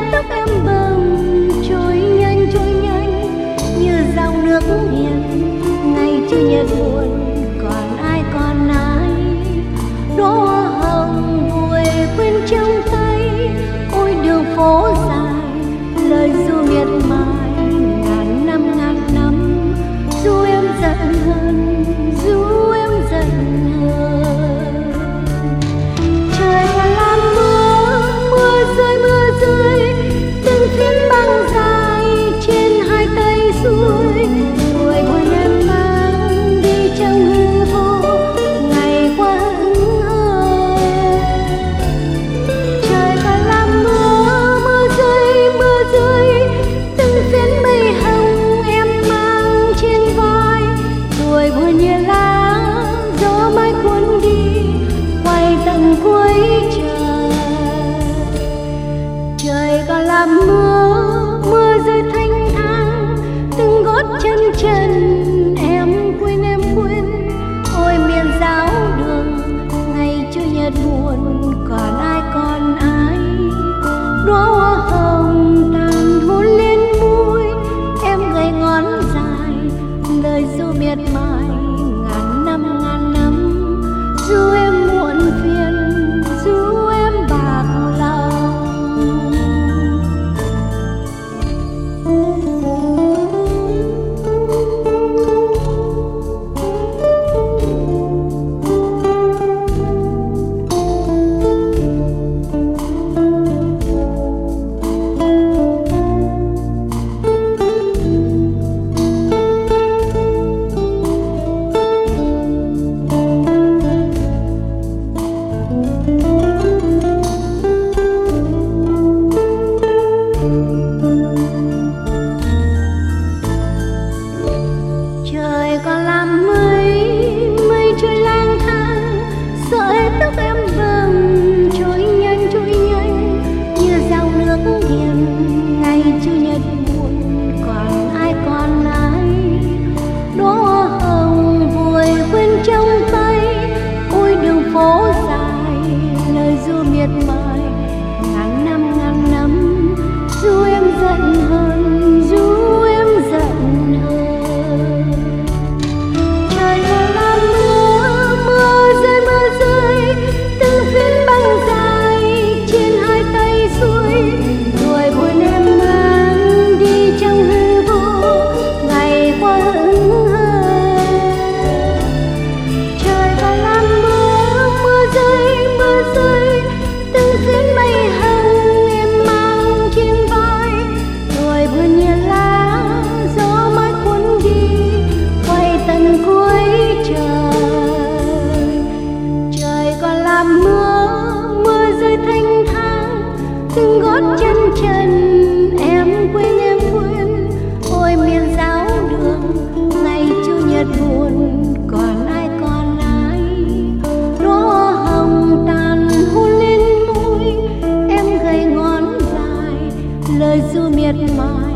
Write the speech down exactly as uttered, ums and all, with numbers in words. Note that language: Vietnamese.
tóc em bồng trôi nhanh trôi nhanh như dòng nước hiền. Ngày chủ nhật buồn còn ai còn ai, đóa hoa hồng vùi quên trong tay. Ôi đường phố dài lời ru miệt mài, ngàn năm ngàn năm ru em giận hơn, ru em giận hơn. Trời còn làm mưa, mưa rơi mưa rơi từng phiến băng dài trên hai tay xuôi. Tuổi buồn em mang đi trong hư vô, ngày qua hững hờ. Trời còn làm mưa, mưa rơi mưa rơi từng phiến mây hồng em mang trên vai. Tuổi buồn như lá gió mãi cuốn đi, quay tận cuối trời. Trời còn làm mưa, mưa rơi thanh thang từng gót chân trần. Em quên em quên ôi miền giáo đường, ngày chủ nhật buồn còn ai còn ai. Đóa hoa hồng tàn hôn lên môi, em gầy ngón dài lời ru miệt mài. Ngàn năm ngàn năm ru em muộn phiền, ru em bạc lòng. Trời còn làm mây, mây trôi lang thang, sợi tóc em bồng trôi nhanh trôi nhanh như dòng nước hiền. Ngày chủ nhật buồn còn ai còn ai, đóa hoa hồng vùi quên trong tay. Ôi đường phố dài lời ru miệt mài, ngàn năm ngàn năm ru em giận hơn, ru em giận hơn. Trời còn làm mưa, mưa rơi mưa rơi từng phiến băng dài trên hai tay xuôi. Tuổi buồn em mang đi trong hư vô, ngày qua hững hờ. Trời còn làm mưa, mưa rơi mưa rơi từng phiến mây hồng em mang trên vai. Tuổi buồn như lá gió mãi cuốn đi, quay tận cuối trời. Trời còn làm mưa, mưa rơi thanh thang từng gót chân trần. Em quên em quên ôi miền giáo đường, ngày chủ nhật buồn còn ai còn ai. Đóa hoa hồng tàn hôn lên môi, em gầy ngón dài lời ru miệt mài.